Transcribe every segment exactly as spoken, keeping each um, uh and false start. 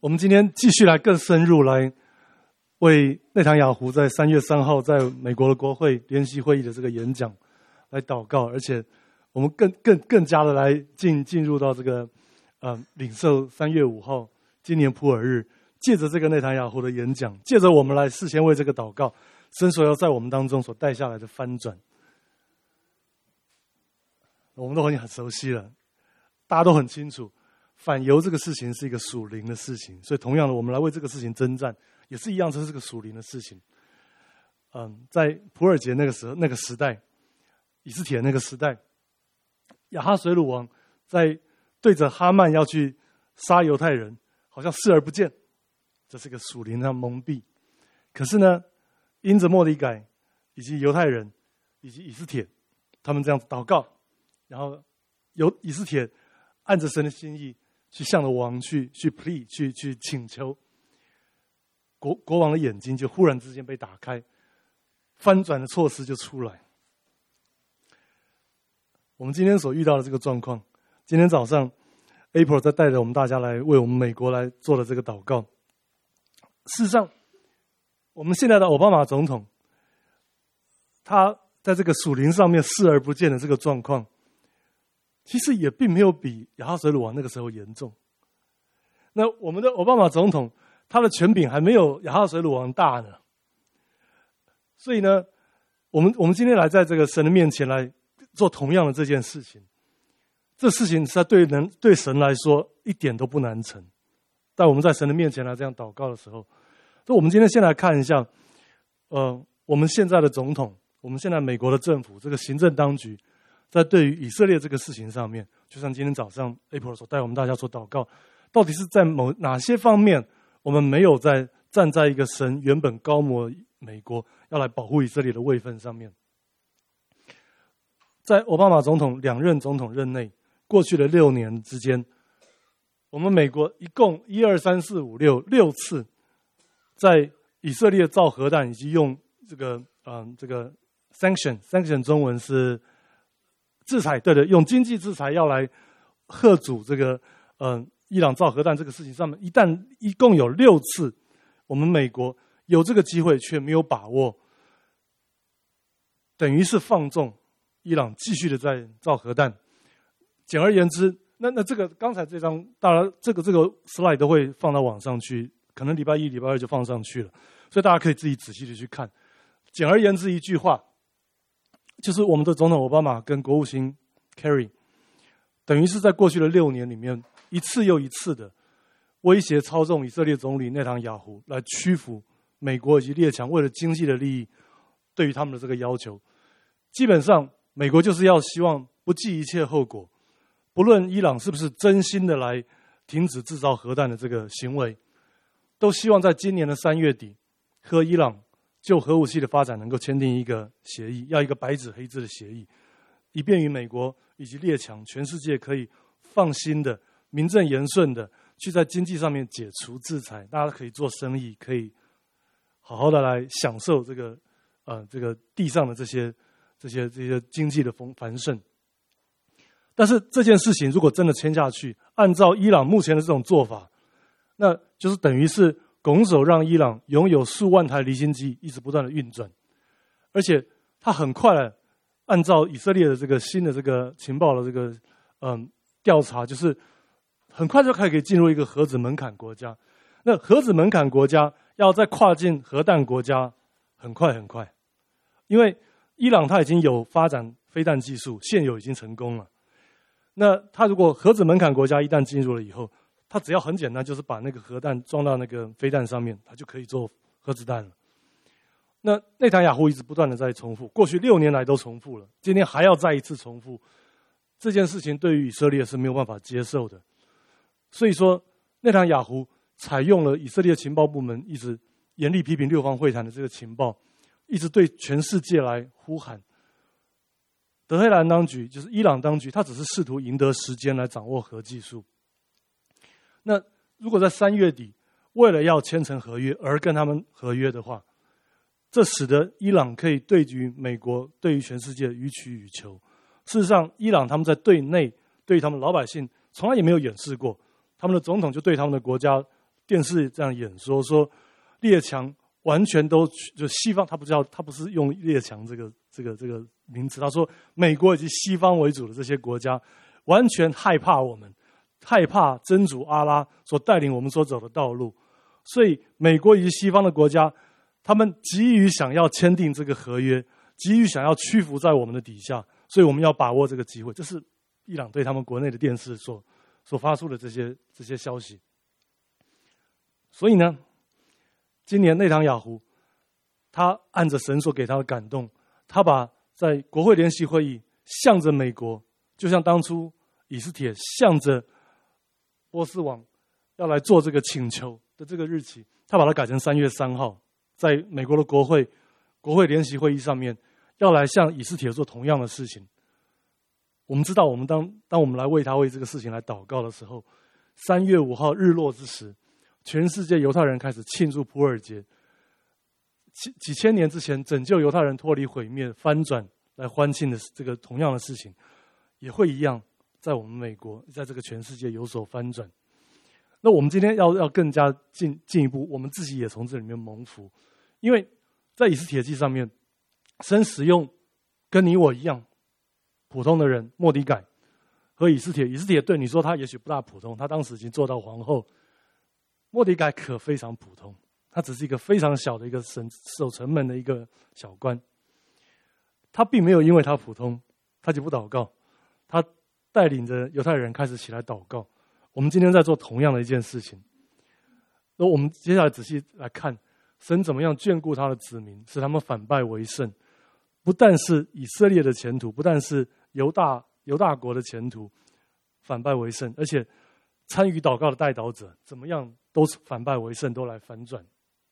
我们今天继续来更深入来为内塔尼亚胡在三月三号在美国的国会联席会议的这个演讲来祷告，而且我们更更更加的来进进入到这个呃领受三月五号今年普尔日，借着这个内塔尼亚胡的演讲，借着我们来事先为这个祷告，神所要在我们当中所带下来的翻转，我们都很很熟悉了，大家都很清楚。反犹这个事情是一个属灵的事情，所以同样的，我们来为这个事情征战，也是一样，这是个属灵的事情。嗯，在普尔节那个时候、那个时代，以斯帖那个时代，亚哈水鲁王在对着哈曼要去杀犹太人，好像视而不见，这是个属灵的蒙蔽。可是呢，因着末底改以及犹太人以及以斯帖，他们这样子祷告，然后由以斯帖按着神的心意。去向着王去去 plead 去去请求，国国王的眼睛就忽然之间被打开，翻转的措施就出来。我们今天所遇到的这个状况，今天早上 April 在带着我们大家来为我们美国来做的这个祷告。事实上，我们现在的奥巴马总统，他在这个属灵上面视而不见的这个状况。其实也并没有比亚哈水鲁王那个时候严重。那我们的奥巴马总统，他的权柄还没有亚哈水鲁王大呢。所以呢，我们我们今天来在这个神的面前来做同样的这件事情，这事情是对人对神来说一点都不难成。但我们在神的面前来这样祷告的时候，所以我们今天先来看一下，呃，我们现在的总统，我们现在美国的政府，这个行政当局。在对于以色列这个事情上面，就像今天早上 April 所带我们大家做祷告，到底是在某哪些方面，我们没有在站在一个神原本高摩美国要来保护以色列的位分上面。在奥巴马总统两任总统任内，过去的六年之间，我们美国一共一二三四五六六次，在以色列造核弹以及用这个嗯这个 sanction sanction 中文是。制裁，对的，用经济制裁要来吓阻这个，嗯、呃，伊朗造核弹这个事情上面，一旦一共有六次，我们美国有这个机会却没有把握，等于是放纵伊朗继续的在造核弹。简而言之，那那这个刚才这张，当然这个这个 slide 都会放到网上去，可能礼拜一、礼拜二就放上去了，所以大家可以自己仔细的去看。简而言之，一句话。就是我们的总统奥巴马跟国务卿 Kerry， 等于是在过去的六年里面，一次又一次的威胁操纵以色列总理内塔尼亚胡，来屈服美国以及列强为了经济的利益对于他们的这个要求。基本上，美国就是要希望不计一切后果，不论伊朗是不是真心的来停止制造核弹的这个行为，都希望在今年的三月底和伊朗。就核武器的发展能够签订一个协议，要一个白纸黑字的协议，以便于美国以及列强全世界可以放心的、名正言顺的去在经济上面解除制裁，大家可以做生意，可以好好的来享受这个呃这个地上的这些这些这些经济的丰繁盛。但是这件事情如果真的签下去，按照伊朗目前的这种做法，那就是等于是。拱手让伊朗拥有数万台离心机一直不断的运转，而且他很快的按照以色列的这个新的这个情报的这个嗯调查，就是很快就可以进入一个核子门槛国家。那核子门槛国家要再跨进核弹国家，很快很快，因为伊朗它已经有发展飞弹技术，现有已经成功了。那他如果核子门槛国家一旦进入了以后，他只要很简单，就是把那个核弹装到那个飞弹上面，他就可以做核子弹了。那内塔尼亚胡一直不断的在重复，过去六年来都重复了，今天还要再一次重复，这件事情对于以色列是没有办法接受的。所以说，内塔尼亚胡采用了以色列情报部门一直严厉批评六方会谈的这个情报，一直对全世界来呼喊。德黑兰当局就是伊朗当局，他只是试图赢得时间来掌握核技术。那如果在三月底为了要签成合约而跟他们合约的话，这使得伊朗可以对于美国对于全世界予取予求。事实上，伊朗他们在对内对于他们老百姓从来也没有掩饰过，他们的总统就对他们的国家电视这样演说，说列强完全都就西方，他不叫他不是用列强这个这个这个名词，他说美国以及西方为主的这些国家完全害怕我们，害怕真主阿拉所带领我们所走的道路，所以美国以及西方的国家，他们急于想要签订这个合约，急于想要屈服在我们的底下，所以我们要把握这个机会。这是伊朗对他们国内的电视所所发出的这些这些消息。所以呢，今年内塔尼亚胡他按着神所给他的感动，他把在国会联席会议向着美国，就像当初以斯帖向着波斯王要来做这个请求的这个日期，他把它改成三月三号，在美国的国会国会联席会议上面要来向以斯帖做同样的事情。我们知道，我们当当我们来为他为这个事情来祷告的时候，三月五号日落之时，全世界犹太人开始庆祝普尔节。几几千年之前拯救犹太人脱离毁灭翻转来欢庆的这个同样的事情，也会一样在我们美国，在这个全世界有所翻转。那我们今天要要更加进进一步，我们自己也从这里面蒙福，因为在以斯帖记上面，神使用跟你我一样普通的人末底改和以斯帖。以斯帖对你说他也许不大普通，他当时已经做到皇后。末底改可非常普通，他只是一个非常小的一个神守城门的一个小官。他并没有因为他普通他就不祷告，他带领着犹太人开始起来祷告。我们今天在做同样的一件事情。那我们接下来仔细来看神怎么样眷顾他的子民，使他们反败为胜。不但是以色列的前途，不但是犹大犹大国的前途反败为胜，而且参与祷告的代祷者怎么样都反败为胜，都来反转。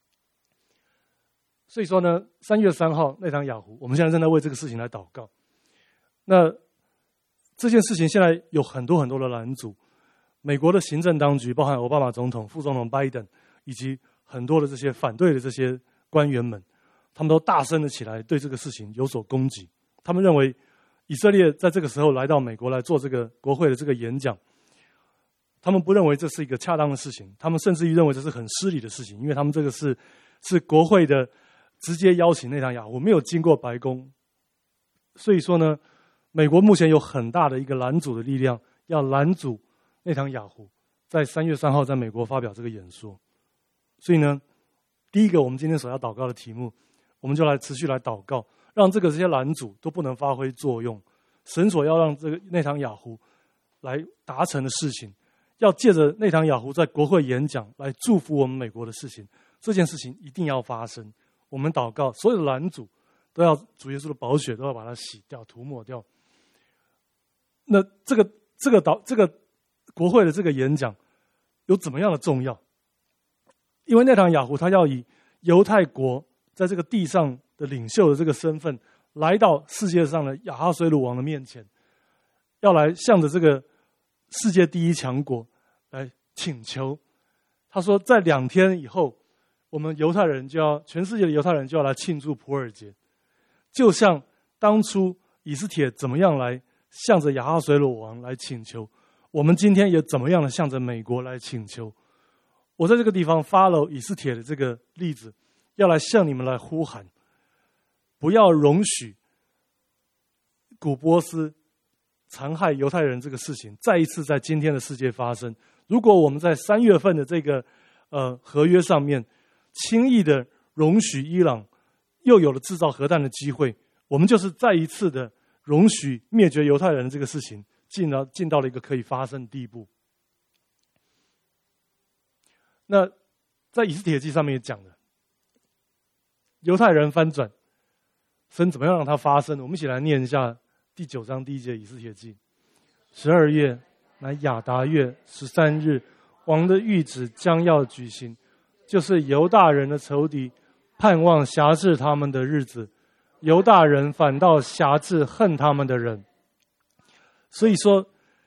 所以说呢，三月三号内塔尼亚胡，我们现在正在为这个事情来祷告。那这件事情现在有很多很多的拦阻，美国的行政当局，包含奥巴马总统、副总统拜登，以及很多的这些反对的这些官员们，他们都大声的起来对这个事情有所攻击。他们认为以色列在这个时候来到美国来做这个国会的这个演讲，他们不认为这是一个恰当的事情，他们甚至于认为这是很失礼的事情，因为他们这个是是国会的直接邀请内塔尼亚胡，没有经过白宫。所以说呢，美国目前有很大的一个拦阻的力量，要拦阻内塔尼亚胡在三月三号在美国发表这个演说。所以呢，第一个我们今天所要祷告的题目，我们就来持续来祷告，让这个这些拦阻都不能发挥作用。神所要让这个内塔尼亚胡来达成的事情，要借着内塔尼亚胡在国会演讲来祝福我们美国的事情，这件事情一定要发生。我们祷告，所有的拦阻都要主耶稣的宝血都要把它洗掉、涂抹掉。那这个这个导这个国会的这个演讲有怎么样的重要？因为内塔尼亚胡他要以犹太国在这个地上的领袖的这个身份，来到世界上的亚哈随鲁王的面前，要来向着这个世界第一强国来请求。他说，在两天以后，我们犹太人就要，全世界的犹太人就要来庆祝普尔节，就像当初以斯帖怎么样来向着亚哈随鲁王来请求，我们今天也怎么样的向着美国来请求。我在这个地方 follow 以斯帖的这个例子，要来向你们来呼喊，不要容许古波斯残害犹太人这个事情再一次在今天的世界发生。如果我们在三月份的这个呃合约上面轻易的容许伊朗又有了制造核弹的机会，我们就是再一次的容许灭绝犹太人的这个事情进了进到了一个可以发生的地步。那在以斯帖记上面也讲了，犹太人翻转，神怎么样让它发生？我们一起来念一下第九章第一节以斯帖记。十二月乃亚达月十三日，王的谕旨将要举行，就是犹大人的仇敌盼望辖制他们的日子，犹大人反倒辖制恨他们的人。所以说，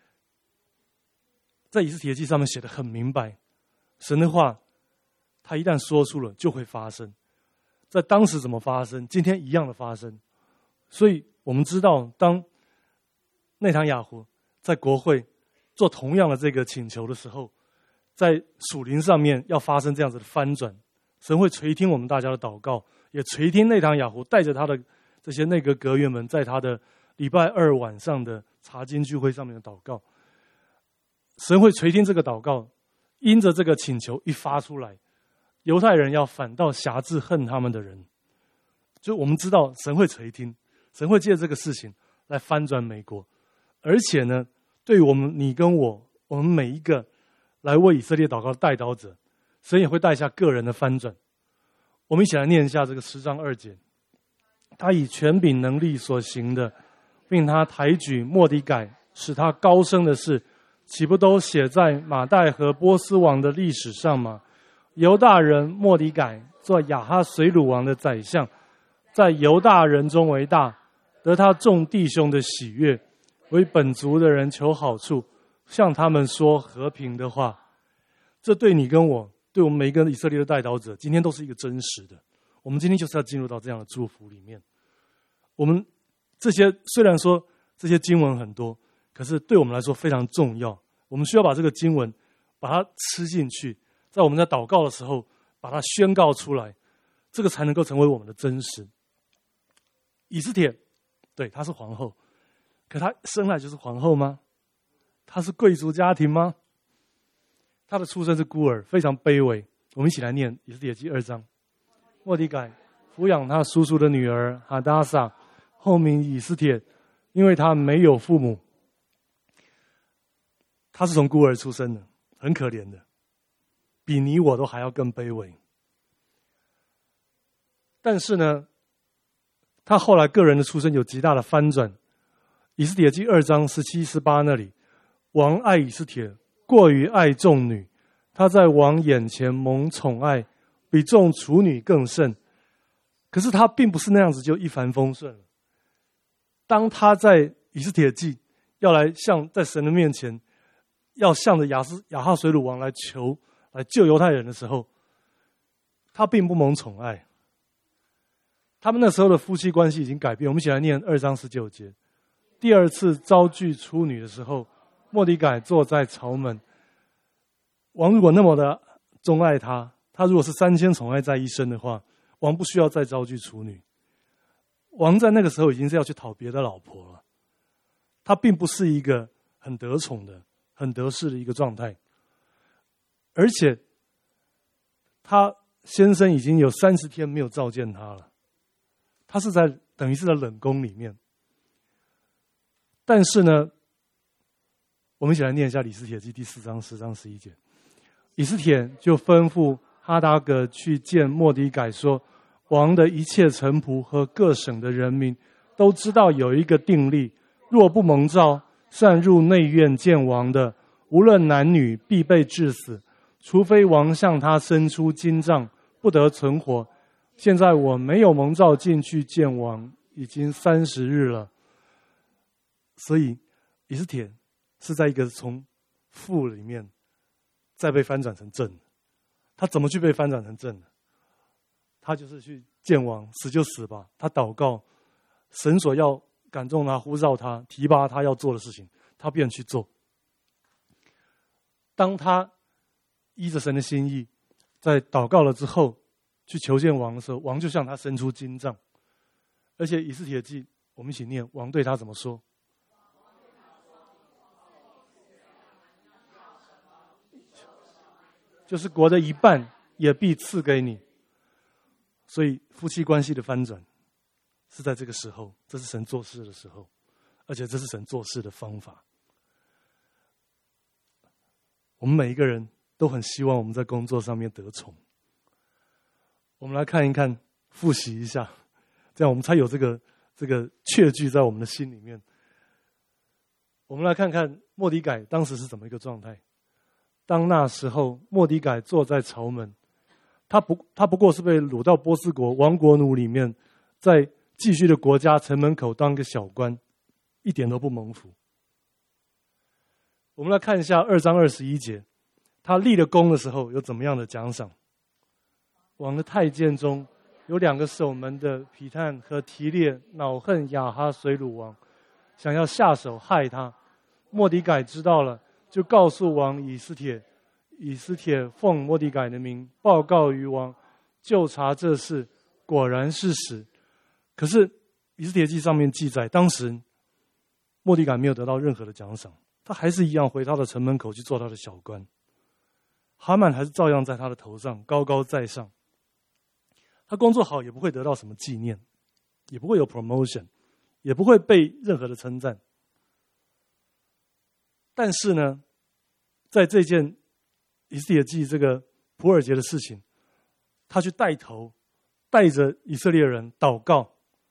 在以斯帖记上面写得很明白，神的话他一旦说出了就会发生，在当时怎么发生，今天一样的发生。所以我们知道，当内塔尼亚胡在国会做同样的这个请求的时候， 在属灵上面要发生这样子的翻转，神会垂听我们大家的祷告，也垂听内堂雅胡带着他的这些内阁阁员们，在他的礼拜二晚上的查经聚会上面的祷告。神会垂听这个祷告，因着这个请求一发出来，犹太人要反倒辖制恨他们的人，就我们知道神会垂听，神会借这个事情来翻转美国。而且呢，对于我们你跟我，我们每一个来为以色列祷告的代祷者，神也会带下个人的翻转。我们一起来念一下这个十章二节。他以权柄能力所行的，并他抬举末底改使他高升的事，岂不都写在马代和波斯王的历史上吗？犹大人末底改做亚哈随鲁王的宰相，在犹大人中为大，得他众弟兄的喜悦，为本族的人求好处，向他们说和平的话。这对你跟我，对我们每一个以色列的代祷者，今天都是一个真实的。我们今天就是要进入到这样的祝福里面。我们这些虽然说这些经文很多，可是对我们来说非常重要。我们需要把这个经文把它吃进去，在我们在祷告的时候把它宣告出来，这个才能够成为我们的真实。以斯帖，对，她是皇后，可她生来就是皇后吗？她是贵族家庭吗？她的出身是孤儿，非常卑微。我们一起来念以斯帖记二章。末底改抚养他叔叔的女儿哈达撒，后名以斯帖，因为他没有父母。他是从孤儿出生的，很可怜的，比你我都还要更卑微。但是呢，他后来个人的出身有极大的翻转。以斯帖记二章十七十八那里，王爱以斯帖过于爱众女，他在王眼前蒙宠爱，比众处女更甚。可是他并不是那样子就一帆风顺了。当他在以斯帖记要来向在神的面前要向着亚斯亚哈随鲁王来求来救犹太人的时候，他并不蒙宠爱。他们那时候的夫妻关系已经改变。我们一起来念二章十九节。第二次招聚处女的时候，末底改坐在朝门。王如果那么的钟爱他，他如果是三千宠爱在一身的话，王不需要再招聚处女。王在那个时候已经是要去讨别的老婆了。他并不是一个很得宠的、很得势的一个状态。而且，他先生已经有三十天没有召见他了。他是在等于是在冷宫里面。但是呢，我们一起来念一下《以斯帖记》第四章十章十一节。以斯帖就吩咐哈达格去见末底改说，王的一切臣仆和各省的人民都知道有一个定例，若不蒙召擅入内院见王的，无论男女必被治死，除非王向他伸出金杖，不得存活。现在我没有蒙召进去见王，已经三十日了。所以以斯帖是在一个从负里面再被翻转成正。他怎么去被翻转成正的？他就是去见王，死就死吧。他祷告，神所要感动他、呼召他、提拔他要做的事情，他便去做。当他依着神的心意，在祷告了之后，去求见王的时候，王就向他伸出金杖。而且以斯帖记，我们一起念，王对他怎么说？就是国的一半也必赐给你。所以夫妻关系的翻转是在这个时候，这是神做事的时候，而且这是神做事的方法。我们每一个人都很希望我们在工作上面得宠。我们来看一看，复习一下，这样我们才有这个这个确据在我们的心里面。我们来看看末底改当时是怎么一个状态。当那时候，末底改坐在朝门，他不他不过是被掳到波斯国亡国奴里面，在继续的国家城门口当个小官，一点都不蒙福。我们来看一下二章二十一节，他立了功的时候有怎么样的奖赏？王的太监中有两个守门的毗探和提列恼恨亚哈随鲁王，想要下手害他。末底改知道了，就告诉王以斯帖， 以斯帖奉末底改的名报告于王，就查这事，果然是实。可是以斯帖记上面记载，当时末底改没有得到任何的奖赏，他还是一样回他的城门口去做他的小官。哈曼还是照样在他的头上高高在上，他工作好也不会得到什么纪念，也不会有 promotion， 也不会被任何的称赞。但是呢，在这件以斯帖记这个普珥节的事情，他去带头带着以色列人祷告，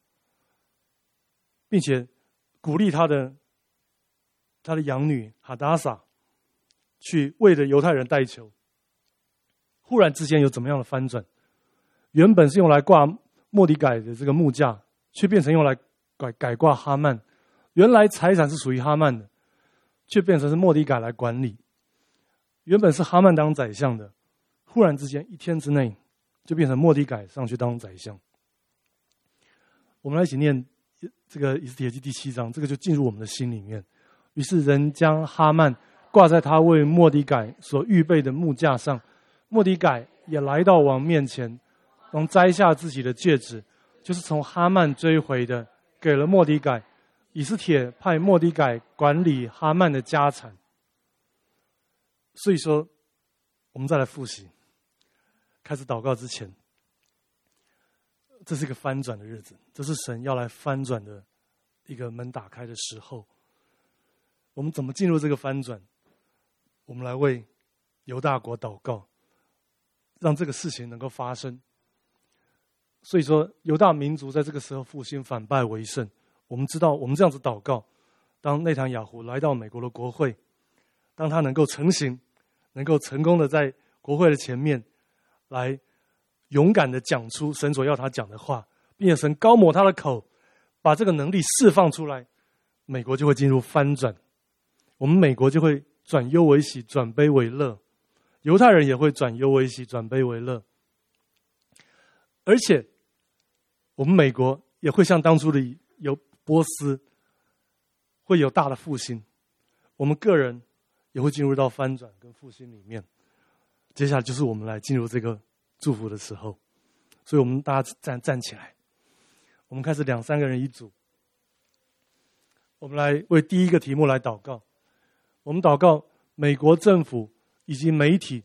并且鼓励他的他的养女哈达撒去为着犹太人代求。忽然之间有怎么样的翻转？原本是用来挂末底改的这个木架，却变成用来改改挂哈曼。原来财产是属于哈曼的，却变成是末底改来管理。原本是哈曼当宰相的，忽然之间一天之内就变成末底改上去当宰相。我们来一起念这个以斯帖记第七章，这个就进入我们的心里面。于是人将哈曼挂在他为末底改所预备的木架上，末底改也来到王面前，王摘下自己的戒指，就是从哈曼追回的，给了末底改。以斯帖派末底改管理哈曼的家产。所以说，我们再来复习。开始祷告之前，这是一个翻转的日子，这是神要来翻转的一个门打开的时候。我们怎么进入这个翻转？我们来为犹大国祷告，让这个事情能够发生。所以说，犹大民族在这个时候复兴，反败为胜。我们知道，我们这样子祷告，当内塔尼亚胡来到美国的国会，当他能够成行，能够成功的在国会的前面来勇敢的讲出神所要他讲的话，并且神高抹他的口，把这个能力释放出来，美国就会进入翻转。我们美国就会转忧为喜，转悲为乐，犹太人也会转忧为喜，转悲为乐。而且我们美国也会像当初的有波斯会有大的复兴，我们个人也会进入到翻转跟复兴里面。接下来就是我们来进入这个祝福的时候，所以我们大家站站起来，我们开始两三个人一组，我们来为第一个题目来祷告。我们祷告美国政府以及媒体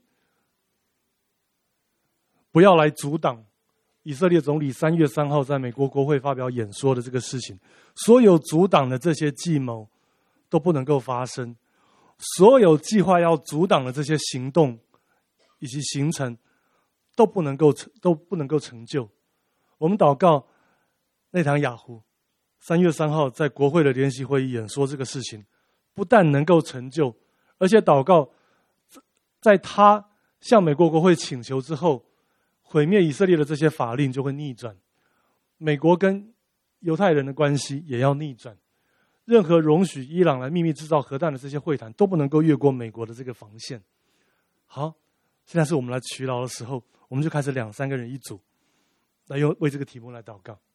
不要来阻挡以色列总理三月三号在美国国会发表演说的这个事情，所有阻挡的这些计谋都不能够发生，所有计划要阻挡的这些行动以及行程都不能够都不能够成就。我们祷告内塔尼亚胡三月三号在国会的联席会议演说这个事情，不但能够成就，而且祷告在他向美国国会请求之后，毁灭以色列的这些法令就会逆转，美国跟犹太人的关系也要逆转，任何容许伊朗来秘密制造核弹的这些会谈都不能够越过美国的这个防线。好，现在是我们来祈祷的时候，我们就开始两三个人一组，来用为这个题目来祷告。